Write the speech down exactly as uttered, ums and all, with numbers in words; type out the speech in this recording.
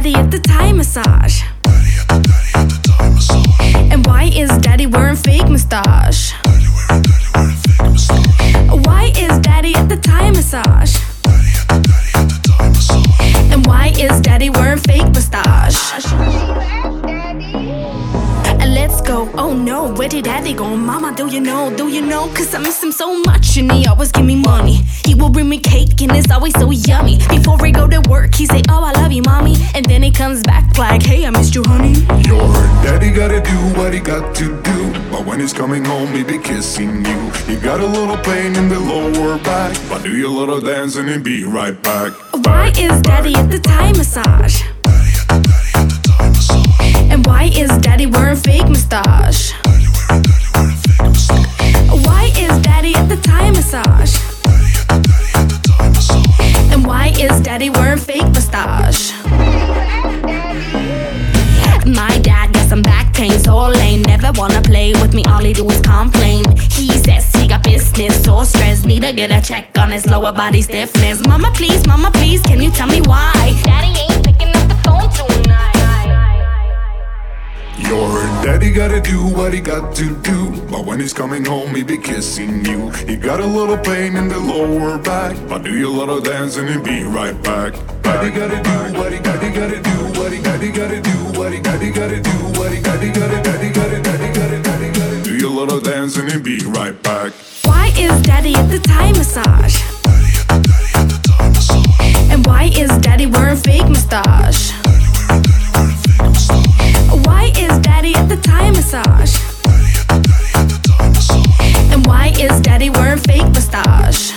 daddy at the Thai massage? And why is daddy wearing fake mustache? Why is daddy at the Thai massage? And why is daddy wearing fake mustache? And let's go, oh no, where did daddy go? Mama, do you know, do you know? Cause I miss him so much and he always give me money. He will bring me cake and it's always so yummy. Before we go to work, he say, oh, I love you, mommy. And then he comes back like, hey, I missed you, honey. Your daddy gotta do what he got to do, but when he's coming home, he be kissing you. He got a little pain in the lower back, but do your little dance and he'll be right back. Why is daddy at the Thai massage? And why is daddy wearing fake mustache? Why is daddy at the Thai massage? And why is daddy wearing fake mustache? My dad got some back pain, so lame. Never wanna play with me, all he do is complain. He says he got business, so stressed. Need to get a check on his lower body stiffness. Mama please, mama please, can you tell me why daddy ain't picking up the phone tonight? Your daddy gotta do what he got to do, but when he's coming home, he be kissing you. He got a little pain in the lower back, but do your little dance and he'll be right back. Daddy gotta do what he daddy gotta do, what he daddy gotta do, what he daddy gotta do, what he daddy gotta daddy gotta daddy gotta daddy gotta do your little dance and he'll be right back. Why is daddy at the Thai massage? And why is daddy wearing fake mustache? Why is daddy at the Thai massage? And why is daddy wearing fake mustache?